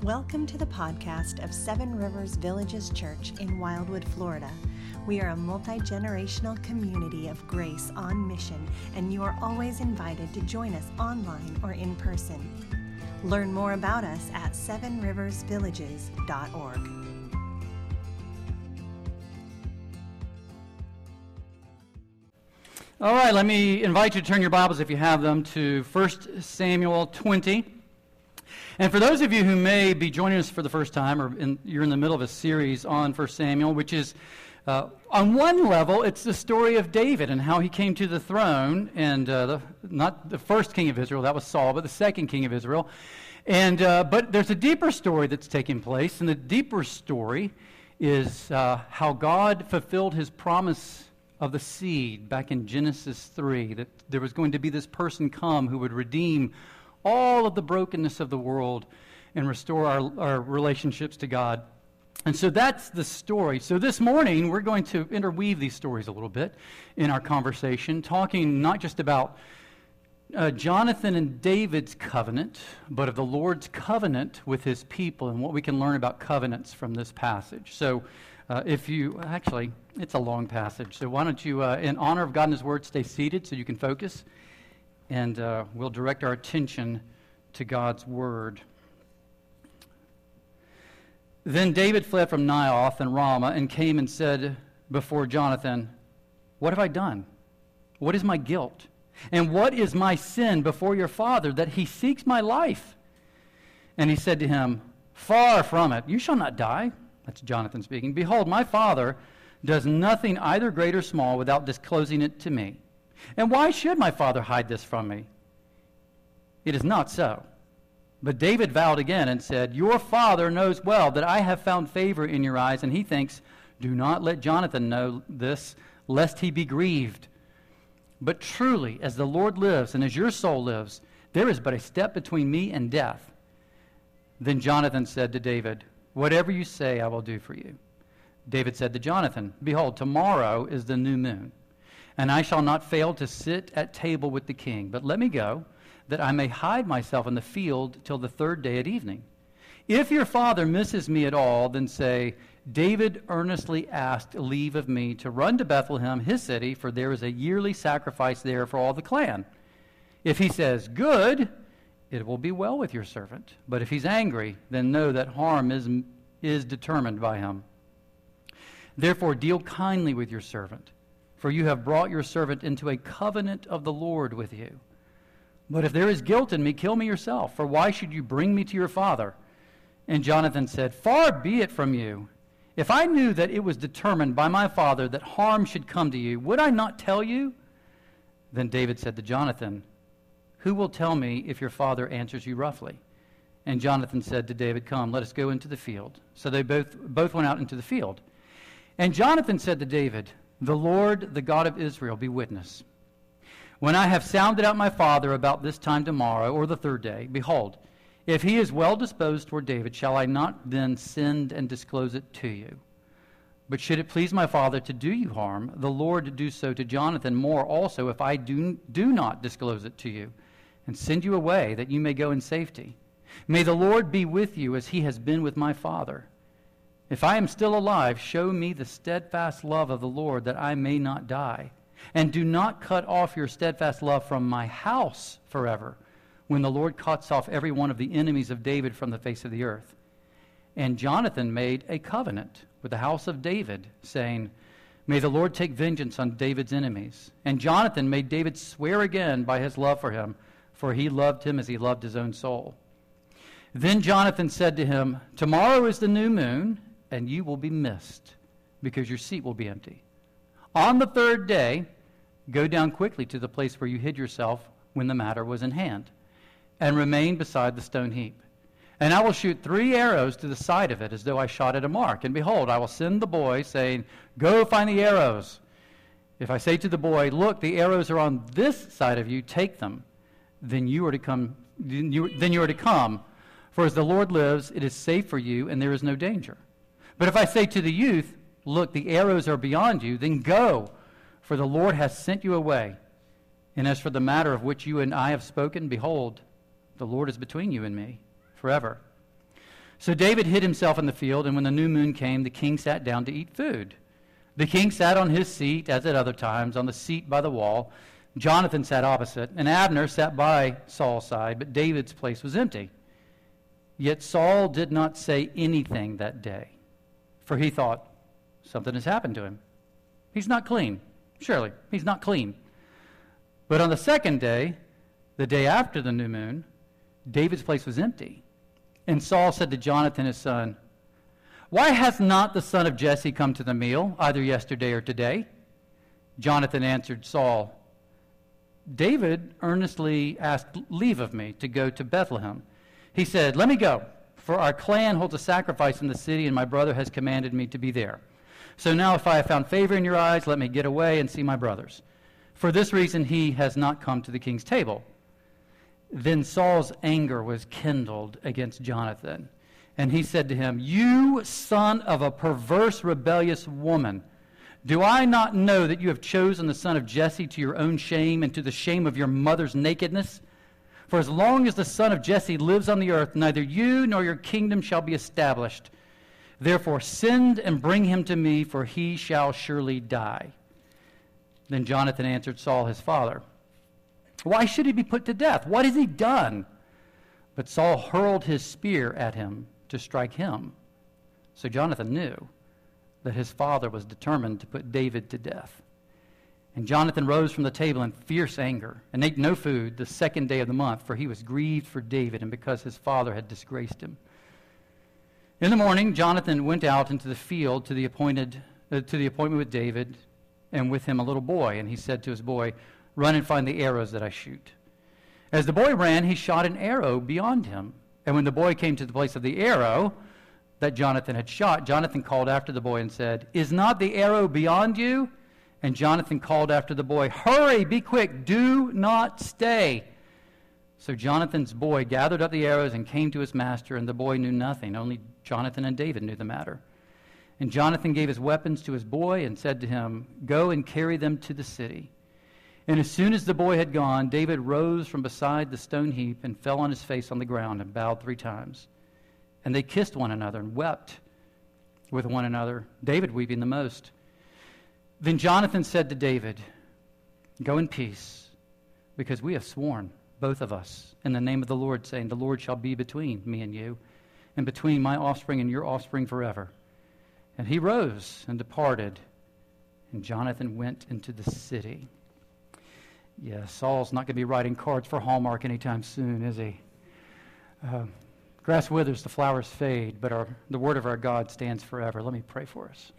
Welcome to the podcast of Seven Rivers Villages Church in Wildwood, Florida. We are a multi-generational community of grace on mission, and you are always invited to join us online or in person. Learn more about us at sevenriversvillages.org. All right, let me invite you to turn your Bibles, if you have them, to 1 Samuel 20. And for those of you who may be joining us for the first time, or you're in the middle of a series on 1 Samuel, which is, on one level, it's the story of David and how he came to the throne, and not the first king of Israel, that was Saul, but the second king of Israel. And but there's a deeper story that's taking place, and the deeper story is how God fulfilled his promise of the seed back in Genesis 3, that there was going to be this person come who would redeem all of the brokenness of the world and restore our relationships to God. And so that's the story. So this morning, we're going to interweave these stories a little bit in our conversation, talking not just about Jonathan and David's covenant, but of the Lord's covenant with his people and what we can learn about covenants from this passage. So it's a long passage. So why don't you, in honor of God and his word, stay seated so you can focus, and we'll direct our attention to God's word. Then David fled from Naioth and Ramah and came and said before Jonathan, "What have I done? What is my guilt? And what is my sin before your father, that he seeks my life?" And he said to him, "Far from it. You shall not die." That's Jonathan speaking. "Behold, my father does nothing either great or small without disclosing it to me. And why should my father hide this from me? It is not so." But David vowed again and said, "Your father knows well that I have found favor in your eyes, and he thinks, do not let Jonathan know this, lest he be grieved. But truly, as the Lord lives and as your soul lives, there is but a step between me and death." Then Jonathan said to David, "Whatever you say, I will do for you." David said to Jonathan, "Behold, tomorrow is the new moon, and I shall not fail to sit at table with the king. But let me go, that I may hide myself in the field till the third day at evening. If your father misses me at all, then say, David earnestly asked leave of me to run to Bethlehem, his city, for there is a yearly sacrifice there for all the clan. If he says, good, it will be well with your servant. But if he's angry, then know that harm is determined by him. Therefore deal kindly with your servant, for you have brought your servant into a covenant of the Lord with you. But if there is guilt in me, kill me yourself, for why should you bring me to your father?" And Jonathan said, "Far be it from you. If I knew that it was determined by my father that harm should come to you, would I not tell you?" Then David said to Jonathan, "Who will tell me if your father answers you roughly?" And Jonathan said to David, "Come, let us go into the field." So they both went out into the field. And Jonathan said to David, "The Lord, the God of Israel, be witness. When I have sounded out my father about this time tomorrow, or the third day, behold, if he is well disposed toward David, shall I not then send and disclose it to you? But should it please my father to do you harm, the Lord do so to Jonathan more also, if I do not disclose it to you, and send you away, that you may go in safety. May the Lord be with you as he has been with my father. If I am still alive, show me the steadfast love of the Lord, that I may not die. And do not cut off your steadfast love from my house forever, when the Lord cuts off every one of the enemies of David from the face of the earth." And Jonathan made a covenant with the house of David, saying, "May the Lord take vengeance on David's enemies." And Jonathan made David swear again by his love for him, for he loved him as he loved his own soul. Then Jonathan said to him, "Tomorrow is the new moon, and you will be missed, because your seat will be empty. On the third day, go down quickly to the place where you hid yourself when the matter was in hand, and remain beside the stone heap. And I will shoot 3 arrows to the side of it, as though I shot at a mark. And behold, I will send the boy, saying, go find the arrows. If I say to the boy, look, the arrows are on this side of you, take them. Then you are to come. For as the Lord lives, it is safe for you, and there is no danger. But if I say to the youth, look, the arrows are beyond you, then go, for the Lord has sent you away. And as for the matter of which you and I have spoken, behold, the Lord is between you and me forever." So David hid himself in the field, and when the new moon came, the king sat down to eat food. The king sat on his seat, as at other times, on the seat by the wall. Jonathan sat opposite, and Abner sat by Saul's side, but David's place was empty. Yet Saul did not say anything that day, for he thought, something has happened to him. He's not clean. Surely, he's not clean. But on the second day, the day after the new moon, David's place was empty. And Saul said to Jonathan his son, "Why has not the son of Jesse come to the meal, either yesterday or today?" Jonathan answered Saul, "David earnestly asked leave of me to go to Bethlehem. He said, 'Let me go, for our clan holds a sacrifice in the city, and my brother has commanded me to be there. So now if I have found favor in your eyes, let me get away and see my brothers.' For this reason he has not come to the king's table." Then Saul's anger was kindled against Jonathan, and he said to him, "You son of a perverse, rebellious woman, do I not know that you have chosen the son of Jesse to your own shame and to the shame of your mother's nakedness? For as long as the son of Jesse lives on the earth, neither you nor your kingdom shall be established. Therefore send and bring him to me, for he shall surely die." Then Jonathan answered Saul his father, "Why should he be put to death? What has he done?" But Saul hurled his spear at him to strike him. So Jonathan knew that his father was determined to put David to death. And Jonathan rose from the table in fierce anger and ate no food the second day of the month, for he was grieved for David and because his father had disgraced him. In the morning, Jonathan went out into the field to the appointment with David, and with him a little boy. And he said to his boy, "Run and find the arrows that I shoot." As the boy ran, he shot an arrow beyond him. And when the boy came to the place of the arrow that Jonathan had shot, Jonathan called after the boy and said, "Is not the arrow beyond you?" And Jonathan called after the boy, "Hurry, be quick, do not stay." So Jonathan's boy gathered up the arrows and came to his master, and the boy knew nothing. Only Jonathan and David knew the matter. And Jonathan gave his weapons to his boy and said to him, "Go and carry them to the city." And as soon as the boy had gone, David rose from beside the stone heap and fell on his face on the ground and bowed 3 times. And they kissed one another and wept with one another, David weeping the most. Then Jonathan said to David, "Go in peace, because we have sworn, both of us, in the name of the Lord, saying, 'The Lord shall be between me and you, and between my offspring and your offspring forever.'" And he rose and departed, and Jonathan went into the city. Yeah, Saul's not going to be writing cards for Hallmark anytime soon, is he? Grass withers, the flowers fade, but the word of our God stands forever. Let me pray for us.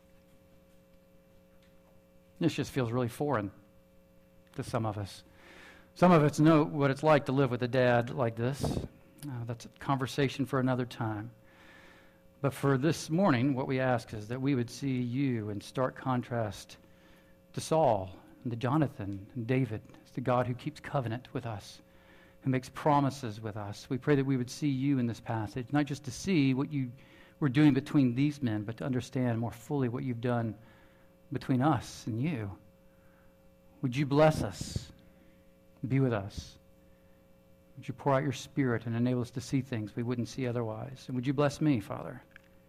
This just feels really foreign to some of us. Some of us know what it's like to live with a dad like this. That's a conversation for another time. But for this morning, what we ask is that we would see you in stark contrast to Saul and to Jonathan and David. It's the God who keeps covenant with us, who makes promises with us. We pray that we would see you in this passage, not just to see what you were doing between these men, but to understand more fully what you've done between us and you. Would you bless us? Be with us. Would you pour out your Spirit and enable us to see things we wouldn't see otherwise? And would you bless me, Father?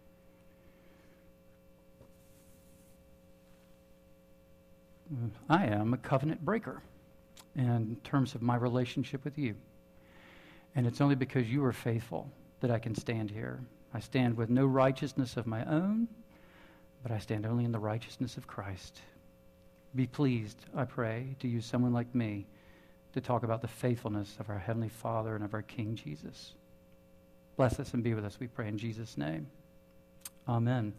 I am a covenant breaker in terms of my relationship with you. And it's only because you are faithful that I can stand here. I stand with no righteousness of my own, but I stand only in the righteousness of Christ. Be pleased, I pray, to use someone like me to talk about the faithfulness of our Heavenly Father and of our King Jesus. Bless us and be with us, we pray in Jesus' name. Amen.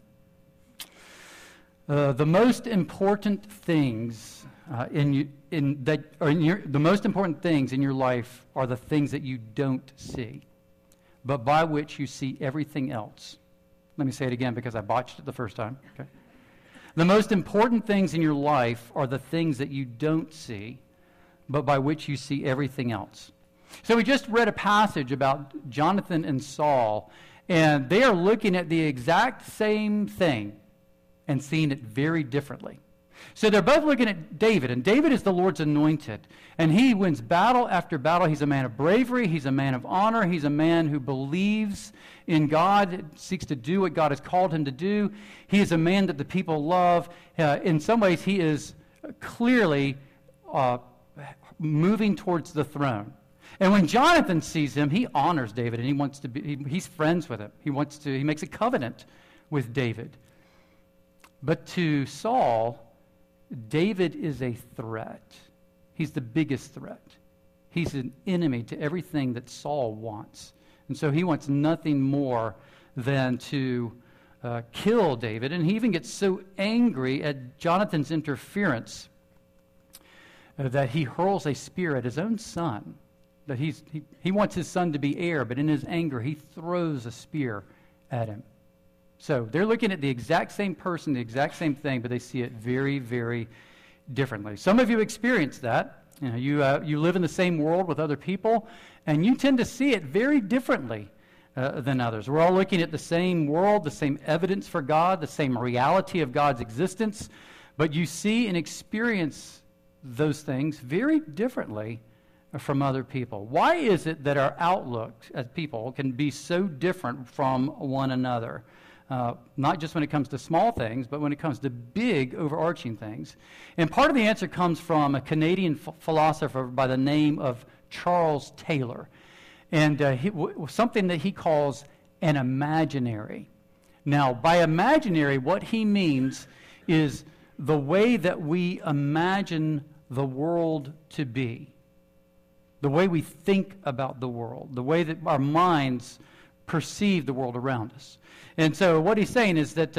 The most important things the most important things in your life are the things that you don't see, but by which you see everything else. Let me say it again because I botched it the first time. Okay. The most important things in your life are the things that you don't see, but by which you see everything else. So we just read a passage about Jonathan and Saul, and they are looking at the exact same thing and seeing it very differently. So they're both looking at David, and David is the Lord's anointed. And he wins battle after battle. He's a man of bravery. He's a man of honor. He's a man who believes in God, seeks to do what God has called him to do. He is a man that the people love. In some ways, he is clearly moving towards the throne. And when Jonathan sees him, he honors David, and he wants to be. He's friends with him. He makes a covenant with David. But to Saul, David is a threat. He's the biggest threat. He's an enemy to everything that Saul wants. And so he wants nothing more than to kill David. And he even gets so angry at Jonathan's interference that he hurls a spear at his own son. That he wants his son to be heir, but in his anger he throws a spear at him. So they're looking at the exact same person, the exact same thing, but they see it very, very differently. Some of you experience that. You live in the same world with other people, and you tend to see it very differently than others. We're all looking at the same world, the same evidence for God, the same reality of God's existence, but you see and experience those things very differently from other people. Why is it that our outlook as people can be so different from one another? Not just when it comes to small things, but when it comes to big, overarching things. And part of the answer comes from a Canadian philosopher by the name of Charles Taylor, and something that he calls an imaginary. Now, by imaginary, what he means is the way that we imagine the world to be, the way we think about the world, the way that our minds perceive the world around us. And so what he's saying is that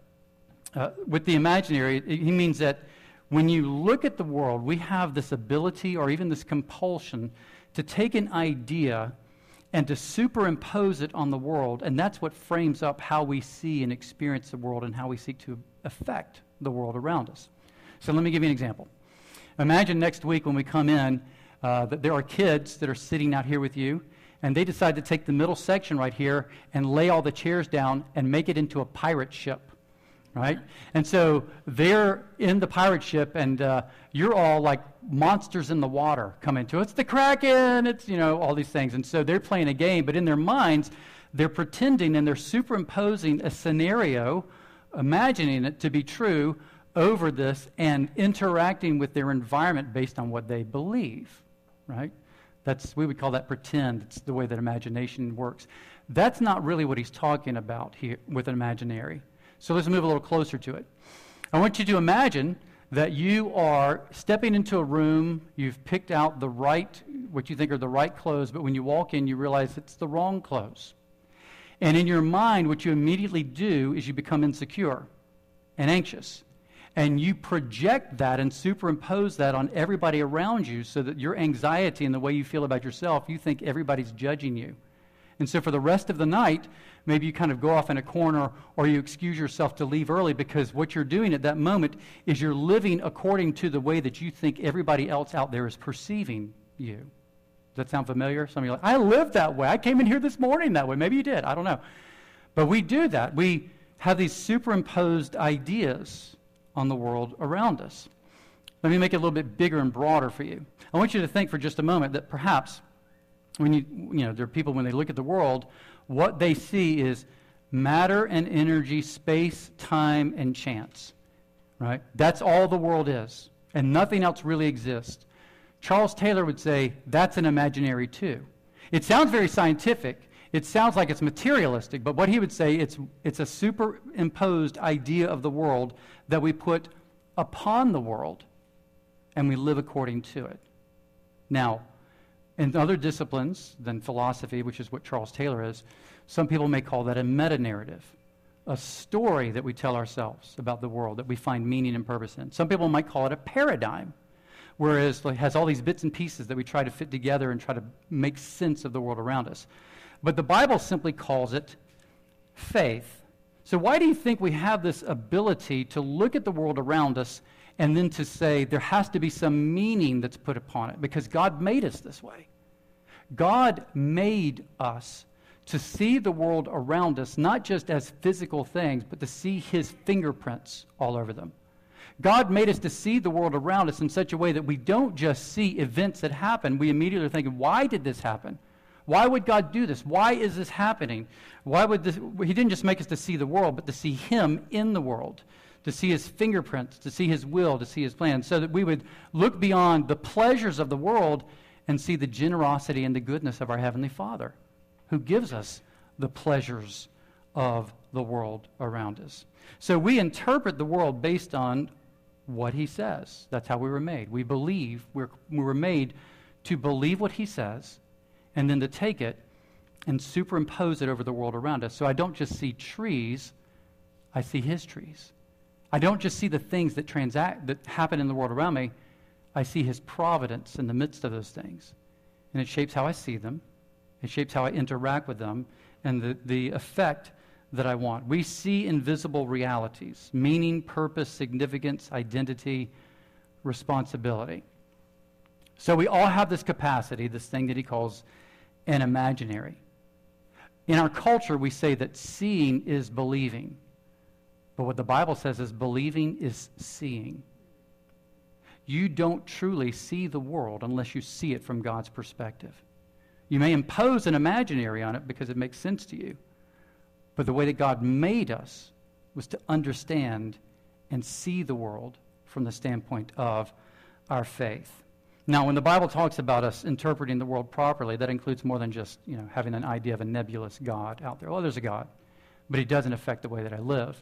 with the imaginary, he means that when you look at the world, we have this ability or even this compulsion to take an idea and to superimpose it on the world, and that's what frames up how we see and experience the world and how we seek to affect the world around us. So let me give you an example. Imagine next week when we come in that there are kids that are sitting out here with you, and they decide to take the middle section right here and lay all the chairs down and make it into a pirate ship, right? And so they're in the pirate ship, and you're all like monsters in the water coming to it. It's the Kraken, it's, all these things. And so they're playing a game, but in their minds, they're pretending and they're superimposing a scenario, imagining it to be true over this and interacting with their environment based on what they believe, right? We would call that pretend. It's the way that imagination works. That's not really what he's talking about here with an imaginary. So let's move a little closer to it. I want you to imagine that you are stepping into a room, you've picked out what you think are the right clothes, but when you walk in, you realize it's the wrong clothes. And in your mind, what you immediately do is you become insecure and anxious. And you project that and superimpose that on everybody around you so that your anxiety and the way you feel about yourself, you think everybody's judging you. And so for the rest of the night, maybe you kind of go off in a corner or you excuse yourself to leave early because what you're doing at that moment is you're living according to the way that you think everybody else out there is perceiving you. Does that sound familiar? Some of you are like, I lived that way. I came in here this morning that way. Maybe you did. I don't know. But we do that. We have these superimposed ideas on the world around us. Let me make it a little bit bigger and broader for you. I want you to think for just a moment that perhaps when there are people, when they look at the world, what they see is matter and energy, space, time, and chance, right? That's all the world is, and nothing else really exists. Charles Taylor would say that's an imaginary too. It sounds very scientific. It sounds like it's materialistic, but what he would say, it's a superimposed idea of the world that we put upon the world, and we live according to it. Now, in other disciplines than philosophy, which is what Charles Taylor is, some people may call that a meta-narrative, a story that we tell ourselves about the world that we find meaning and purpose in. Some people might call it a paradigm, whereas it has all these bits and pieces that we try to fit together and try to make sense of the world around us. But the Bible simply calls it faith. So why do you think we have this ability to look at the world around us and then to say there has to be some meaning that's put upon it? Because God made us this way. God made us to see the world around us not just as physical things, but to see his fingerprints all over them. God made us to see the world around us in such a way that we don't just see events that happen. We immediately are thinking, why did this happen? Why would God do this? Why is this happening? Why would this? He didn't just make us to see the world, but to see him in the world, to see his fingerprints, to see his will, to see his plan, so that we would look beyond the pleasures of the world and see the generosity and the goodness of our Heavenly Father, who gives us the pleasures of the world around us. So we interpret the world based on what he says. That's how we were made. We were made to believe what he says, and then to take it and superimpose it over the world around us. So I don't just see trees, I see his trees. I don't just see the things that happen in the world around me, I see his providence in the midst of those things. And it shapes how I see them, it shapes how I interact with them, and the effect that I want. We see invisible realities: meaning, purpose, significance, identity, responsibility. So we all have this capacity, this thing that he calls an imaginary. In our culture, we say that seeing is believing. But what the Bible says is believing is seeing. You don't truly see the world unless you see it from God's perspective. You may impose an imaginary on it because it makes sense to you. But the way that God made us was to understand and see the world from the standpoint of our faith. Now, when the Bible talks about us interpreting the world properly, that includes more than just, having an idea of a nebulous God out there. Well, there's a God, but he doesn't affect the way that I live.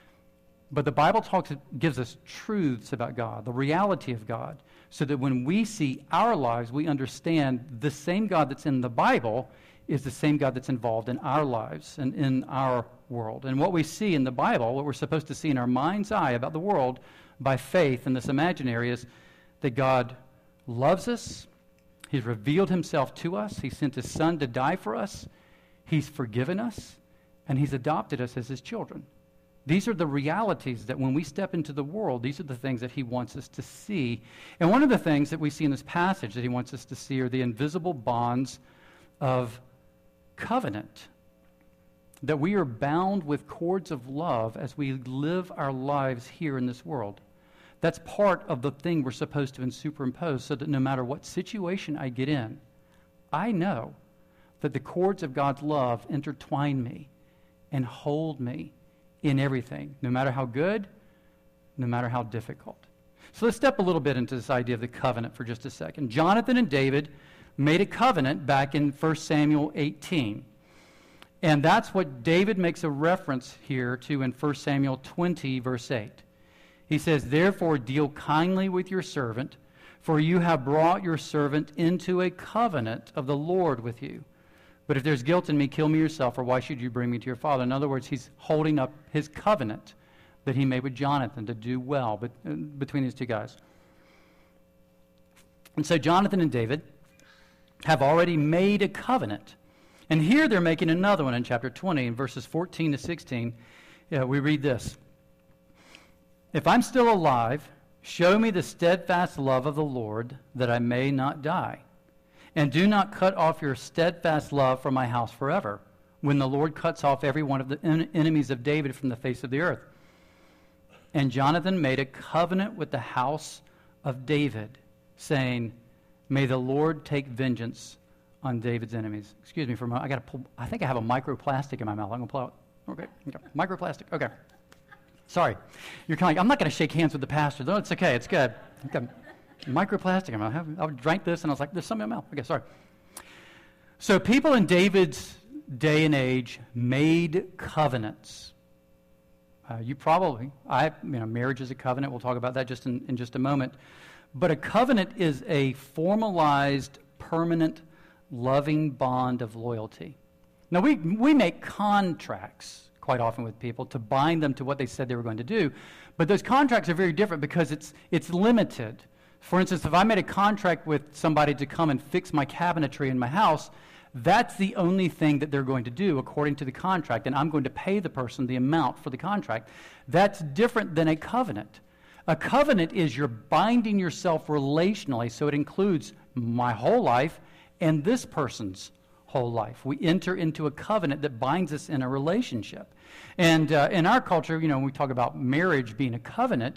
But the Bible gives us truths about God, the reality of God, so that when we see our lives, we understand the same God that's in the Bible is the same God that's involved in our lives and in our world. And what we see in the Bible, what we're supposed to see in our mind's eye about the world by faith in this imaginary, is that God loves us. He's revealed himself to us. He sent his Son to die for us. He's forgiven us, and he's adopted us as his children. These are the realities that when we step into the world, these are the things that he wants us to see. And one of the things that we see in this passage that he wants us to see are the invisible bonds of covenant, that we are bound with cords of love as we live our lives here in this world. That's part of the thing we're supposed to superimpose, so that no matter what situation I get in, I know that the cords of God's love intertwine me and hold me in everything, no matter how good, no matter how difficult. So let's step a little bit into this idea of the covenant for just a second. Jonathan and David made a covenant back in 1 Samuel 18. And that's what David makes a reference here to in 1 Samuel 20, verse 8. He says, "Therefore deal kindly with your servant, for you have brought your servant into a covenant of the Lord with you. But if there's guilt in me, kill me yourself, or why should you bring me to your father?" In other words, he's holding up his covenant that he made with Jonathan to do well between these two guys. And so Jonathan and David have already made a covenant. And here they're making another one in chapter 20, in verses 14 to 16. We read this: "If I'm still alive, show me the steadfast love of the Lord, that I may not die. And do not cut off your steadfast love from my house forever, when the Lord cuts off every one of the enemies of David from the face of the earth." And Jonathan made a covenant with the house of David, saying, "May the Lord take vengeance on David's enemies." Excuse me for a moment. I think I have a microplastic in my mouth. I'm going to pull out. Okay. Microplastic. Okay. Sorry. You're kind of like, I'm not going to shake hands with the pastor. No, it's okay. It's good. Okay. Microplastic. I drank this and I was like, there's something in my mouth. Okay, sorry. So people in David's day and age made covenants. Marriage is a covenant. We'll talk about that just in just a moment. But a covenant is a formalized, permanent, loving bond of loyalty. Now, we make contracts quite often with people to bind them to what they said they were going to do. But those contracts are very different because it's limited. For instance, if I made a contract with somebody to come and fix my cabinetry in my house, that's the only thing that they're going to do according to the contract, and I'm going to pay the person the amount for the contract. That's different than a covenant. A covenant is you're binding yourself relationally, so it includes my whole life and this person's whole life. We enter into a covenant that binds us in a relationship. And in our culture, when we talk about marriage being a covenant,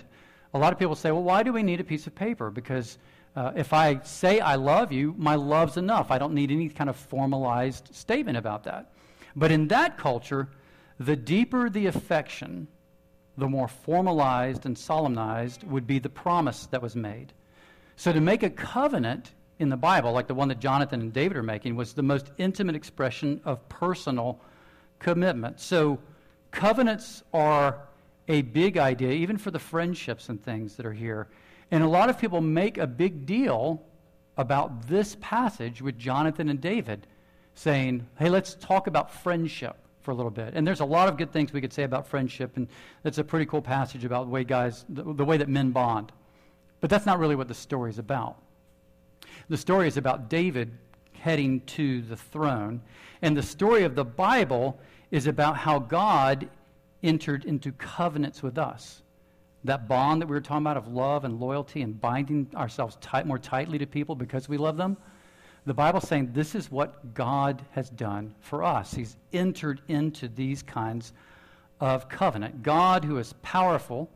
A lot of people say, well, why do we need a piece of paper? Because if I say I love you, my love's enough. I don't need any kind of formalized statement about that. But in that culture, the deeper the affection, the more formalized and solemnized would be the promise that was made. So to make a covenant in the Bible, like the one that Jonathan and David are making, was the most intimate expression of personal commitment. So covenants are a big idea, even for the friendships and things that are here. And a lot of people make a big deal about this passage with Jonathan and David, saying, hey, let's talk about friendship for a little bit. And there's a lot of good things we could say about friendship, and it's a pretty cool passage about the way the way that men bond. But that's not really what the story is about. The story is about David heading to the throne, and the story of the Bible is about how God entered into covenants with us. That bond that we were talking about of love and loyalty and binding ourselves more tightly to people because we love them. The Bible's saying this is what God has done for us. He's entered into these kinds of covenant. God, who is powerful,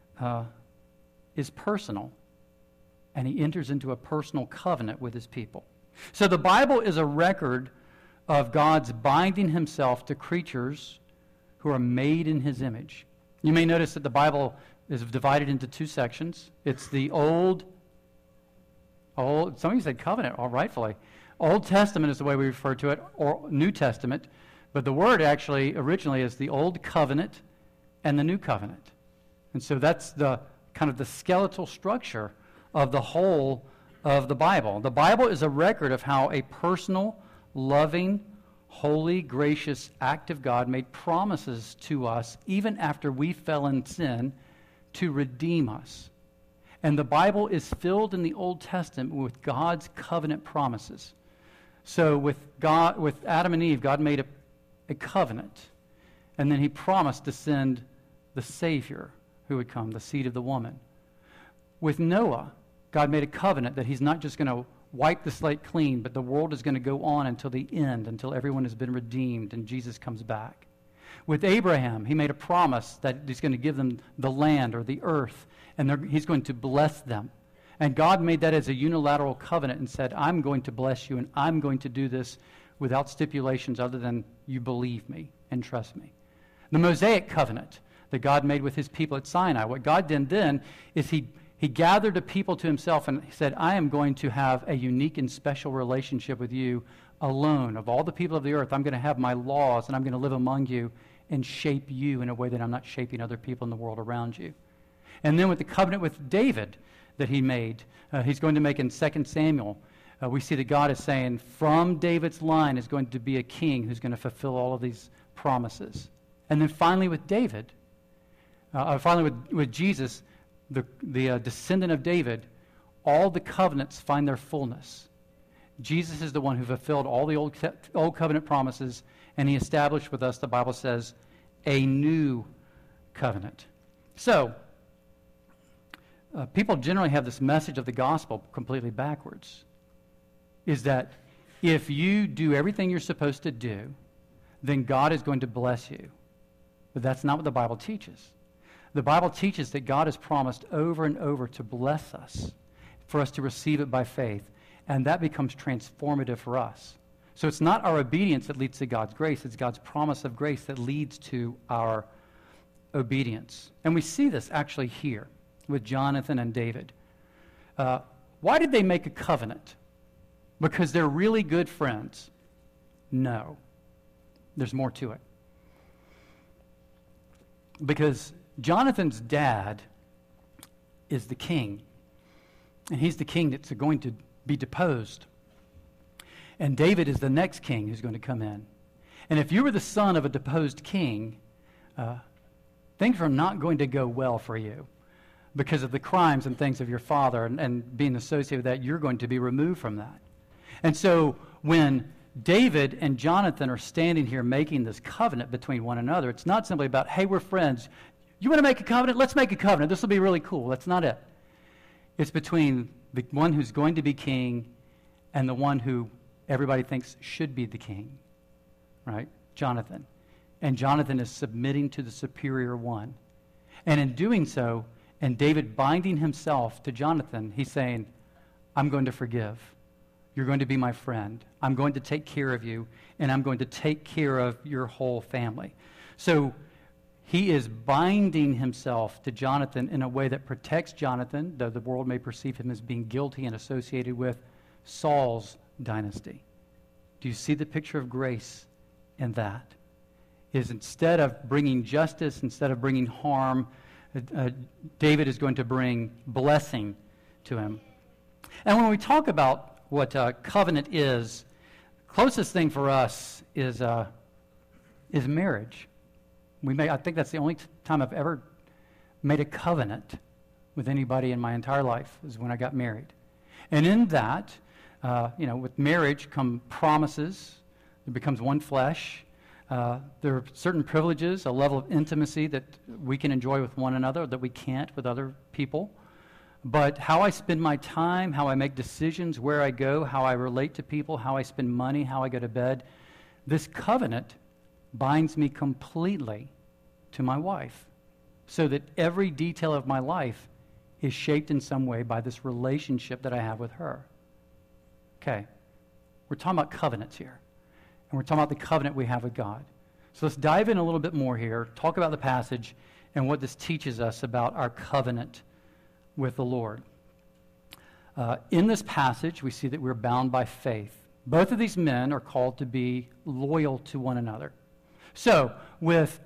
is personal, and he enters into a personal covenant with his people. So the Bible is a record of God's binding himself to creatures who are made in his image. You may notice that the Bible is divided into two sections. It's the Old, somebody said covenant, rightfully. Old Testament is the way we refer to it, or New Testament, but the word actually originally is the Old Covenant and the New Covenant. And so that's the kind of the skeletal structure of the whole of the Bible. The Bible is a record of how a personal, loving, holy, gracious act of God made promises to us even after we fell in sin to redeem us. And the Bible is filled in the Old Testament with God's covenant promises. So with Adam and Eve, God made a covenant, and then he promised to send the Savior who would come, the seed of the woman. With Noah, God made a covenant that he's not just going to wipe the slate clean, but the world is going to go on until the end, until everyone has been redeemed and Jesus comes back. With Abraham, he made a promise that he's going to give them the land or the earth, and he's going to bless them. And God made that as a unilateral covenant and said, I'm going to bless you, and I'm going to do this without stipulations other than you believe me and trust me. The Mosaic covenant that God made with his people at Sinai, what God did then is he gathered a people to himself and he said, I am going to have a unique and special relationship with you alone. Of all the people of the earth, I'm going to have my laws, and I'm going to live among you and shape you in a way that I'm not shaping other people in the world around you. And then with the covenant with David that he made, he's going to make in 2 Samuel, we see that God is saying, from David's line is going to be a king who's going to fulfill all of these promises. And then finally with David, with Jesus, the descendant of David, all the covenants find their fullness. Jesus is the one who fulfilled all the old covenant promises, and he established with us, the Bible says, a new covenant. So, people generally have this message of the gospel completely backwards, is that if you do everything you're supposed to do, then God is going to bless you. But that's not what the Bible teaches. The Bible teaches that God has promised over and over to bless us, for us to receive it by faith, and that becomes transformative for us. So it's not our obedience that leads to God's grace, it's God's promise of grace that leads to our obedience. And we see this actually here with Jonathan and David. Why did they make a covenant? Because they're really good friends? No. There's more to it. Because Jonathan's dad is the king, and he's the king that's going to be deposed. And David is the next king who's going to come in. And if you were the son of a deposed king, things are not going to go well for you because of the crimes and things of your father, and being associated with that, you're going to be removed from that. And so when David and Jonathan are standing here making this covenant between one another, it's not simply about, hey, we're friends. You want to make a covenant? Let's make a covenant. This will be really cool. That's not it. It's between the one who's going to be king and the one who everybody thinks should be the king, right? Jonathan. And Jonathan is submitting to the superior one. And in doing so, And David binding himself to Jonathan, he's saying, I'm going to forgive. You're going to be my friend. I'm going to take care of you, and I'm going to take care of your whole family. So he is binding himself to Jonathan in a way that protects Jonathan, though the world may perceive him as being guilty and associated with Saul's dynasty. Do you see the picture of grace in that? Is instead of bringing justice, instead of bringing harm, David is going to bring blessing to him. And when we talk about what covenant is, closest thing for us is marriage. I think that's the only time I've ever made a covenant with anybody in my entire life is when I got married. And in that, with marriage come promises. It becomes one flesh. There are certain privileges, a level of intimacy that we can enjoy with one another that we can't with other people. But how I spend my time, how I make decisions, where I go, how I relate to people, how I spend money, how I go to bed, this covenant binds me completely to my wife so that every detail of my life is shaped in some way by this relationship that I have with her. Okay, we're talking about covenants here, and we're talking about the covenant we have with God. So let's dive in a little bit more here, talk about the passage and what this teaches us about our covenant with the Lord. In this passage, we see that we're bound by faith. Both of these men are called to be loyal to one another. So, with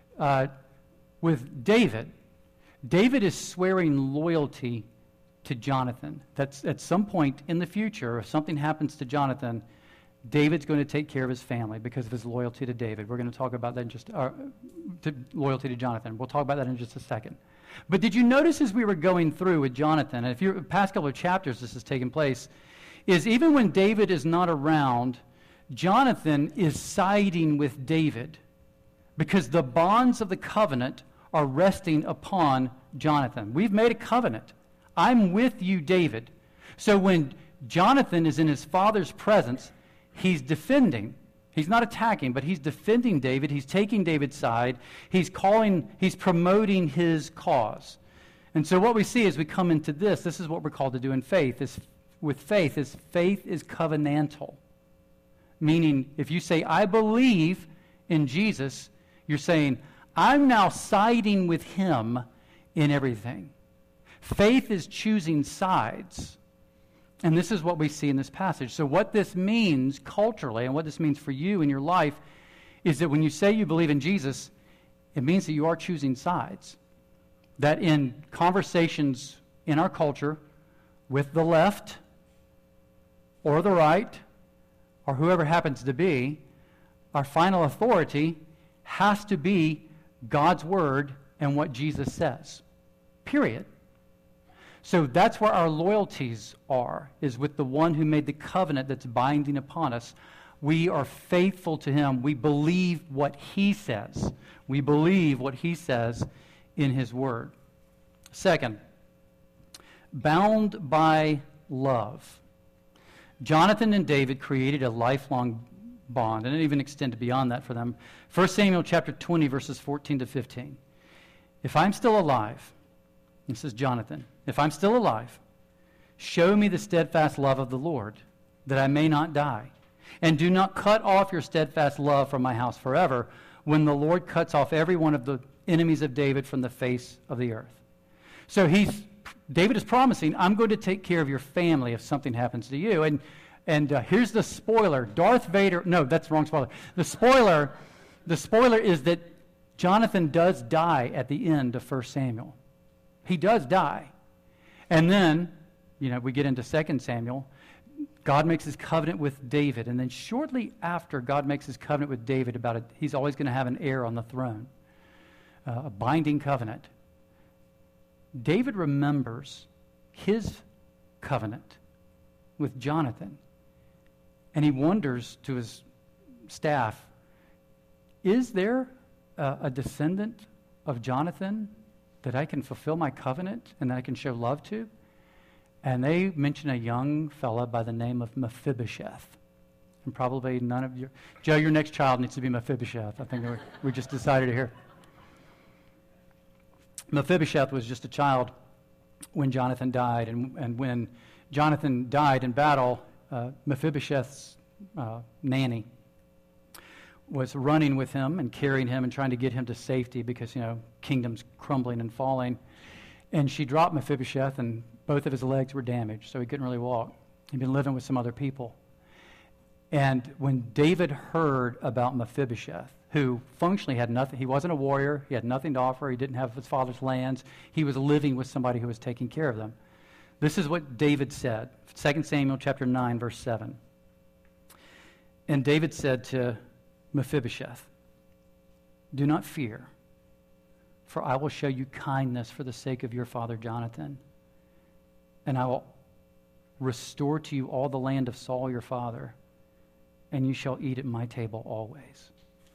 David is swearing loyalty to Jonathan. That's at some point in the future, if something happens to Jonathan, David's going to take care of his family because of his loyalty to David. We're going to talk about that in just loyalty to Jonathan. We'll talk about that in just a second. But did you notice as we were going through with Jonathan, and if you're past couple of chapters this has taken place, is even when David is not around, Jonathan is siding with David because the bonds of the covenant are resting upon Jonathan. We've made a covenant. I'm with you, David. So when Jonathan is in his father's presence, he's defending. He's not attacking, but he's defending David. He's taking David's side. He's promoting his cause. And so what we see as we come into this is what we're called to do in faith. Faith is covenantal. Meaning, if you say, I believe in Jesus, you're saying, I'm now siding with him in everything. Faith is choosing sides. And this is what we see in this passage. So what this means culturally and what this means for you in your life is that when you say you believe in Jesus, it means that you are choosing sides. That in conversations in our culture with the left or the right or whoever happens to be, our final authority has to be God's word and what Jesus says. Period. So that's where our loyalties are, is with the one who made the covenant that's binding upon us. We are faithful to him. We believe what he says. We believe what he says in his word. Second, bound by love. Jonathan and David created a lifelong bond, and it even extended beyond that for them. 1 Samuel chapter 20, verses 14 to 15. If I'm still alive, this is Jonathan, if I'm still alive, show me the steadfast love of the Lord, that I may not die. And do not cut off your steadfast love from my house forever, when the Lord cuts off every one of the enemies of David from the face of the earth. So David is promising, I'm going to take care of your family if something happens to you. And here's the spoiler. Darth Vader, no, that's the wrong spoiler. The spoiler is that Jonathan does die at the end of 1 Samuel. He does die. And then, we get into 2 Samuel. God makes his covenant with David. And then shortly after God makes his covenant with David about it, he's always going to have an heir on the throne. A binding covenant. David remembers his covenant with Jonathan. And he wonders to his staff, is there a descendant of Jonathan that I can fulfill my covenant and that I can show love to? And they mention a young fella by the name of Mephibosheth. And probably none of you... Joe, your next child needs to be Mephibosheth. I think we just decided here. Mephibosheth was just a child when Jonathan died, and when Jonathan died in battle, Mephibosheth's nanny was running with him and carrying him and trying to get him to safety because, kingdom's crumbling and falling. And she dropped Mephibosheth, and both of his legs were damaged, so he couldn't really walk. He'd been living with some other people. And when David heard about Mephibosheth, who functionally had nothing, he wasn't a warrior, he had nothing to offer, he didn't have his father's lands, he was living with somebody who was taking care of them. This is what David said, 2 Samuel chapter 9, verse 7. And David said to Mephibosheth, "Do not fear, for I will show you kindness for the sake of your father Jonathan, and I will restore to you all the land of Saul your father, and you shall eat at my table always."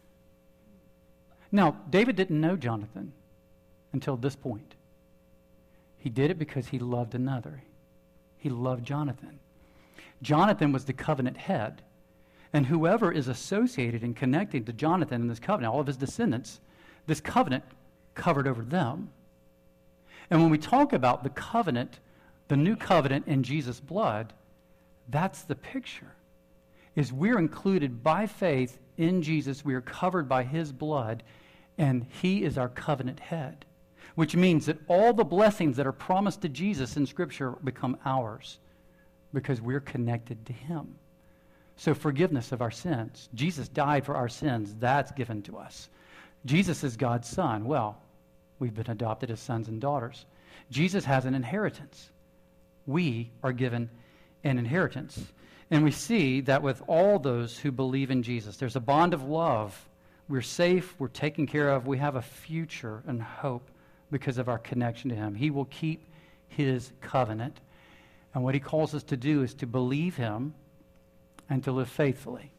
Now, David didn't know Jonathan until this point. He did it because he loved another. He loved Jonathan. Jonathan was the covenant head, and whoever is associated and connected to Jonathan in this covenant, all of his descendants, this covenant covered over them. And when we talk about the covenant, the new covenant in Jesus' blood, that's the picture. Is we're included by faith in Jesus. We are covered by his blood, and he is our covenant head, which means that all the blessings that are promised to Jesus in Scripture become ours because we're connected to him. So forgiveness of our sins. Jesus died for our sins. That's given to us. Jesus is God's son. Well, we've been adopted as sons and daughters. Jesus has an inheritance. We are given an inheritance. And we see that with all those who believe in Jesus, there's a bond of love. We're safe, we're taken care of, we have a future and hope because of our connection to him. He will keep his covenant. And what he calls us to do is to believe him and to live faithfully.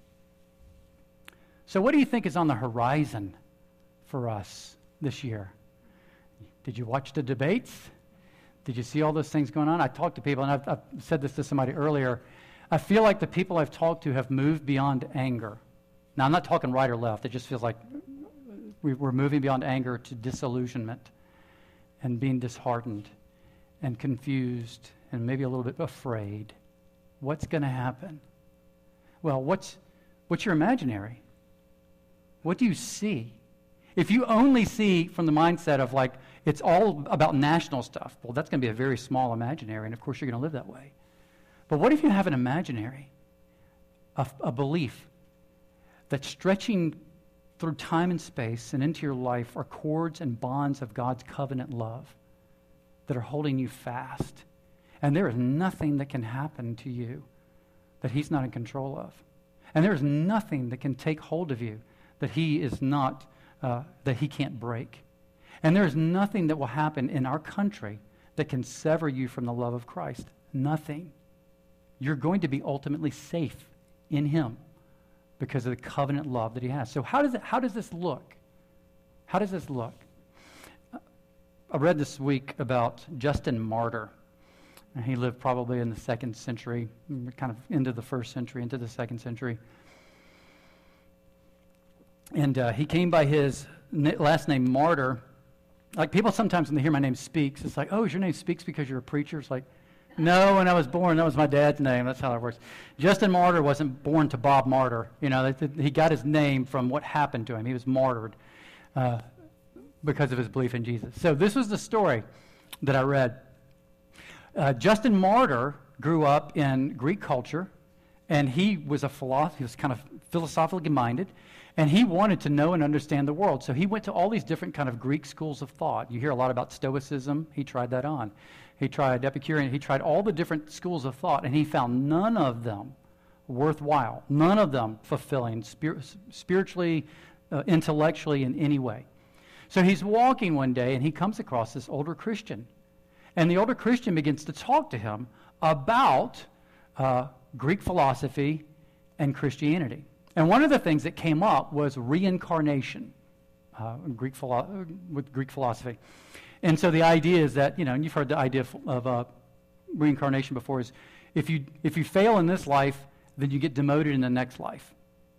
So what do you think is on the horizon for us this year? Did you watch the debates? Did you see all those things going on? I talked to people, and I've said this to somebody earlier. I feel like the people I've talked to have moved beyond anger. Now, I'm not talking right or left. It just feels like we're moving beyond anger to disillusionment and being disheartened and confused and maybe a little bit afraid. What's going to happen? Well, what's your imaginary? What do you see? If you only see from the mindset of like, it's all about national stuff, well, that's going to be a very small imaginary, and of course you're going to live that way. But what if you have an imaginary, a belief that stretching through time and space and into your life are cords and bonds of God's covenant love that are holding you fast, and there is nothing that can happen to you that he's not in control of. And there is nothing that can take hold of you that he is not, that he can't break. And there is nothing that will happen in our country that can sever you from the love of Christ. Nothing. You're going to be ultimately safe in him because of the covenant love that he has. So how does this look? How does this look? I read this week about Justin Martyr. He lived probably in the 2nd century, kind of into the 1st century, into the 2nd century. And he came by his last name, Martyr. Like people sometimes when they hear my name Speaks, it's like, oh, is your name Speaks because you're a preacher? It's like, no, when I was born, that was my dad's name. That's how it works. Justin Martyr wasn't born to Bob Martyr. He got his name from what happened to him. He was martyred because of his belief in Jesus. So this was the story that I read. Justin Martyr grew up in Greek culture, and he was he was kind of philosophically minded, and he wanted to know and understand the world. So he went to all these different kind of Greek schools of thought. You hear a lot about Stoicism. He tried that on. He tried Epicurean. He tried all the different schools of thought, and he found none of them worthwhile, none of them fulfilling spiritually, intellectually in any way. So he's walking one day, and he comes across this older Christian. And the older Christian begins to talk to him about Greek philosophy and Christianity. And one of the things that came up was reincarnation with Greek philosophy. And so the idea is that, and you've heard the idea of reincarnation before, is if you fail in this life, then you get demoted in the next life.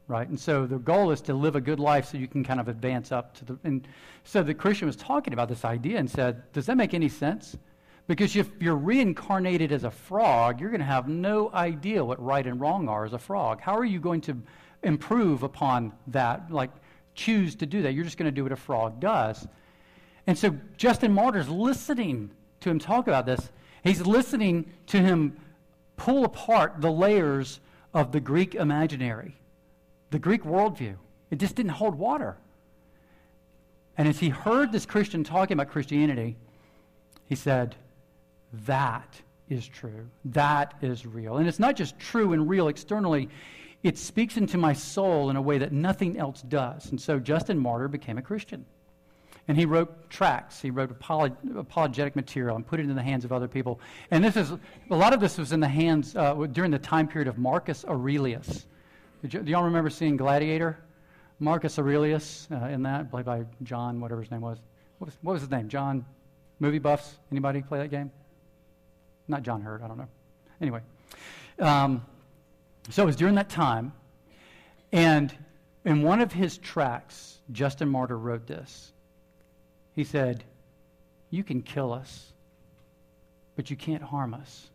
right? And so the goal is to live a good life so you can kind of advance up to the... And so the Christian was talking about this idea and said, does that make any sense? Because if you're reincarnated as a frog, you're going to have no idea what right and wrong are as a frog. How are you going to improve upon that, like choose to do that? You're just going to do what a frog does. And so Justin Martyr's listening to him talk about this. He's listening to him pull apart the layers of the Greek imaginary, the Greek worldview. It just didn't hold water. And as he heard this Christian talking about Christianity, he said, that is true. That is real. And it's not just true and real externally. It speaks into my soul in a way that nothing else does. And so Justin Martyr became a Christian. And he wrote tracts. He wrote apologetic material and put it in the hands of other people. And a lot of this was in the hands during the time period of Marcus Aurelius. Do y'all remember seeing Gladiator? Marcus Aurelius in that, played by John, whatever his name was. What was his name? John? Movie buffs? Anybody play that game? Not John Hurt, I don't know. Anyway. So it was during that time. And in one of his tracts, Justin Martyr wrote this. He said, you can kill us, but you can't harm us.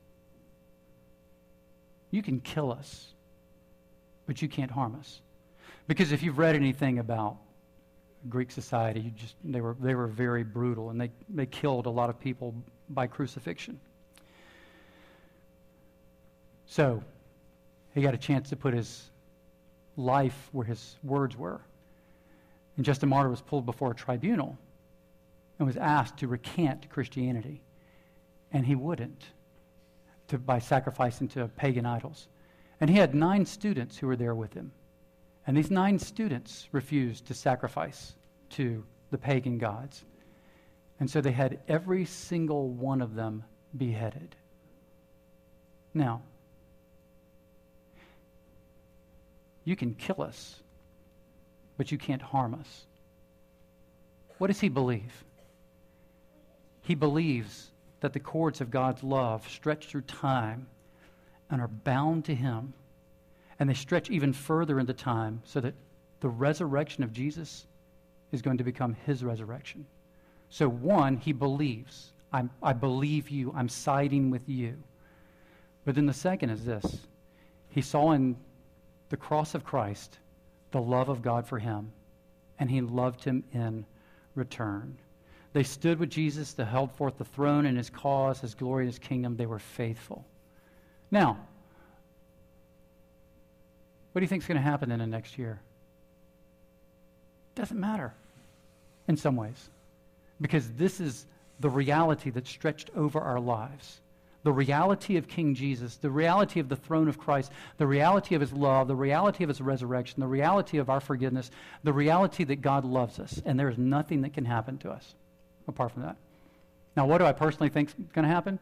You can kill us, but you can't harm us. Because if you've read anything about Greek society, they were very brutal, and they killed a lot of people by crucifixion. So he got a chance to put his life where his words were. And Justin Martyr was pulled before a tribunal and was asked to recant Christianity. And he wouldn't, by sacrificing to pagan idols. And he had 9 students who were there with him. And these 9 students refused to sacrifice to the pagan gods. And so they had every single one of them beheaded. Now, you can kill us, but you can't harm us. What does he believe? He believes that the cords of God's love stretch through time and are bound to him. And they stretch even further into time so that the resurrection of Jesus is going to become his resurrection. So one, he believes. I believe you. I'm siding with you. But then the second is this. He saw in the cross of Christ the love of God for him, and he loved him in return. They stood with Jesus to held forth the throne and his cause, his glory, and his kingdom. They were faithful. Now, what do you think is going to happen in the next year? Doesn't matter in some ways, because this is the reality that stretched over our lives. The reality of King Jesus, the reality of the throne of Christ, the reality of his love, the reality of his resurrection, the reality of our forgiveness, the reality that God loves us, and there is nothing that can happen to us apart from that. Now, what do I personally think is going to happen?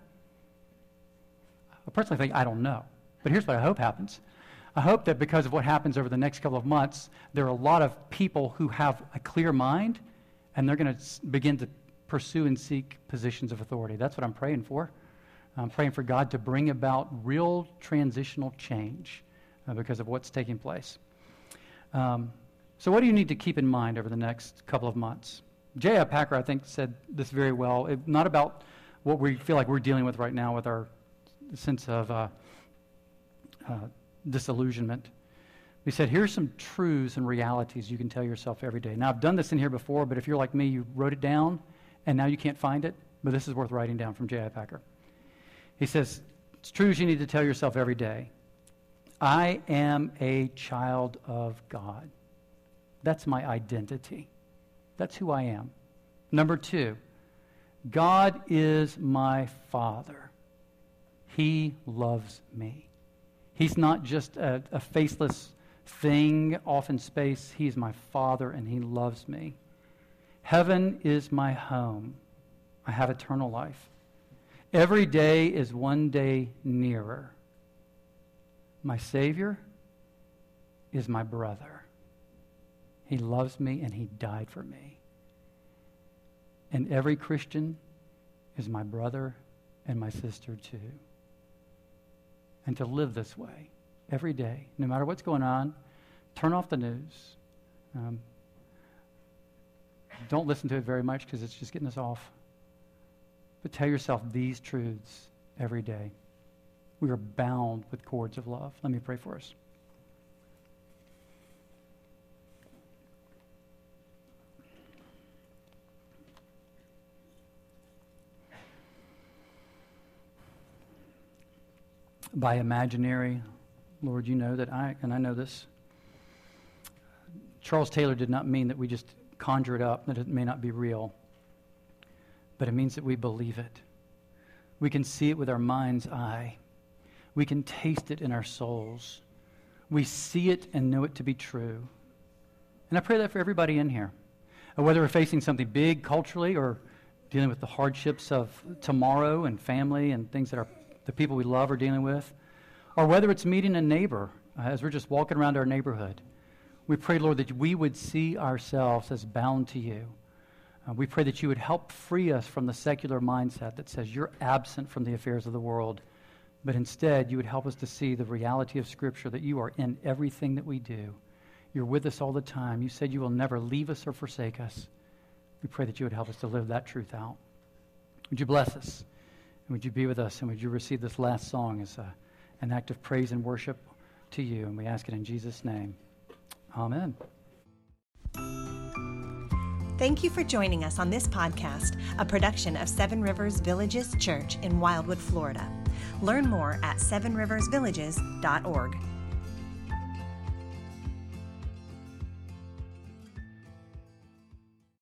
I personally think I don't know. But here's what I hope happens. I hope that because of what happens over the next couple of months, there are a lot of people who have a clear mind, and they're going to begin to pursue and seek positions of authority. That's what I'm praying for. I'm praying for God to bring about real transitional change because of what's taking place. So what do you need to keep in mind over the next couple of months? J.I. Packer, I think, said this very well. Not about what we feel like we're dealing with right now with our sense of disillusionment. He said, here's some truths and realities you can tell yourself every day. Now, I've done this in here before, but if you're like me, you wrote it down, and now you can't find it, but this is worth writing down from J.I. Packer. He says, it's truths you need to tell yourself every day. I am a child of God. That's my identity. That's who I am. Number 2, God is my Father. He loves me. He's not just a faceless thing off in space. He's my Father, and he loves me. Heaven is my home. I have eternal life. Every day is one day nearer. My Savior is my brother. He loves me, and he died for me. And every Christian is my brother and my sister too. And to live this way every day, no matter what's going on, Turn off the news. Don't listen to it very much because it's just getting us off. But tell yourself these truths every day. We are bound with cords of love. Let me pray for us. By imaginary, Lord, you know that I know this. Charles Taylor did not mean that we just conjure it up, that it may not be real, but it means that we believe it. We can see it with our mind's eye. We can taste it in our souls. We see it and know it to be true. And I pray that for everybody in here. Whether we're facing something big culturally or dealing with the hardships of tomorrow and family and things that the people we love are dealing with, or whether it's meeting a neighbor as we're just walking around our neighborhood, we pray, Lord, that we would see ourselves as bound to you. We pray that you would help free us from the secular mindset that says you're absent from the affairs of the world, but instead you would help us to see the reality of Scripture, that you are in everything that we do. You're with us all the time. You said you will never leave us or forsake us. We pray that you would help us to live that truth out. Would you bless us? And would you be with us? And would you receive this last song as an act of praise and worship to you? And we ask it in Jesus' name. Amen. Thank you for joining us on this podcast, a production of Seven Rivers Villages Church in Wildwood, Florida. Learn more at sevenriversvillages.org.